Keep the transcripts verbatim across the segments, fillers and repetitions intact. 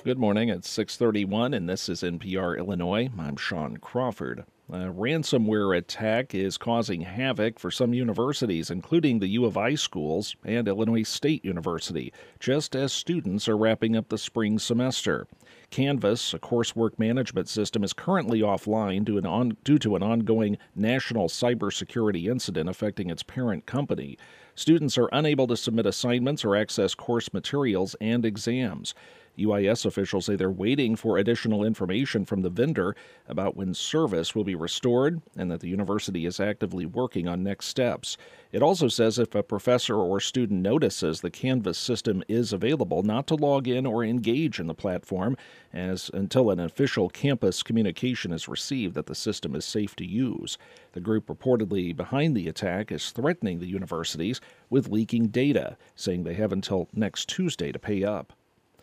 Good morning. It's six thirty-one, and this is N P R Illinois. I'm Sean Crawford. A ransomware attack is causing havoc for some universities, including the U of I schools and Illinois State University, just as students are wrapping up the spring semester. Canvas, a coursework management system, is currently offline due, an on, due to an ongoing national cybersecurity incident affecting its parent company. Students are unable to submit assignments or access course materials and exams. U I S officials say they're waiting for additional information from the vendor about when service will be restored and that the university is actively working on next steps. It also says if a professor or student notices the Canvas system is available, not to log in or engage in the platform as until an official campus communication is received that the system is safe to use. The group reportedly behind the attack is threatening the universities with leaking data, saying they have until next Tuesday to pay up.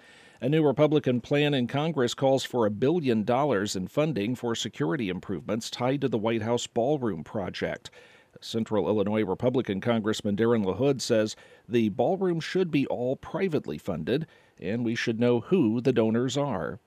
A new Republican plan in Congress calls for a billion dollars in funding for security improvements tied to the White House ballroom project. Central Illinois Republican Congressman Darren LaHood says the ballroom should be all privately funded, and we should know who the donors are.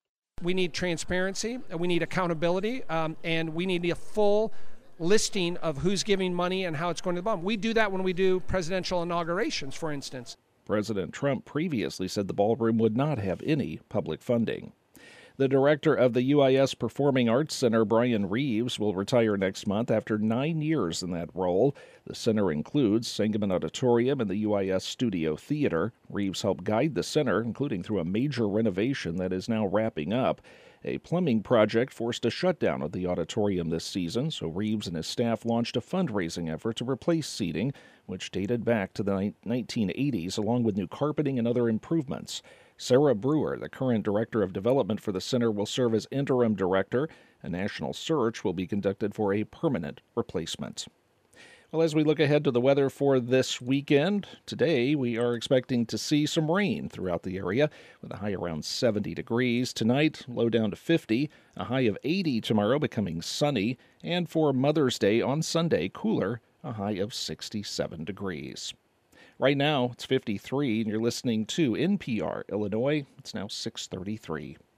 We need transparency, we need accountability, um, and we need a full listing of who's giving money and how it's going to the ballroom. We do that when we do presidential inaugurations, for instance. President Trump previously said the ballroom would not have any public funding. The director of the U I S Performing Arts Center, Brian Reeves, will retire next month after nine years in that role. The center includes Sangamon Auditorium and the U I S Studio Theater. Reeves helped guide the center, including through a major renovation that is now wrapping up. A plumbing project forced a shutdown of the auditorium this season, so Reeves and his staff launched a fundraising effort to replace seating, which dated back to the nineteen eighties, along with new carpeting and other improvements. Sarah Brewer, the current director of development for the center, will serve as interim director. A national search will be conducted for a permanent replacement. Well, as we look ahead to the weather for this weekend, today we are expecting to see some rain throughout the area with a high around seventy degrees. Tonight, low down to fifty, a high of eighty tomorrow, becoming sunny. And for Mother's Day on Sunday, cooler, a high of sixty-seven degrees. Right now, it's fifty-three, and you're listening to N P R Illinois. It's now six thirty-three.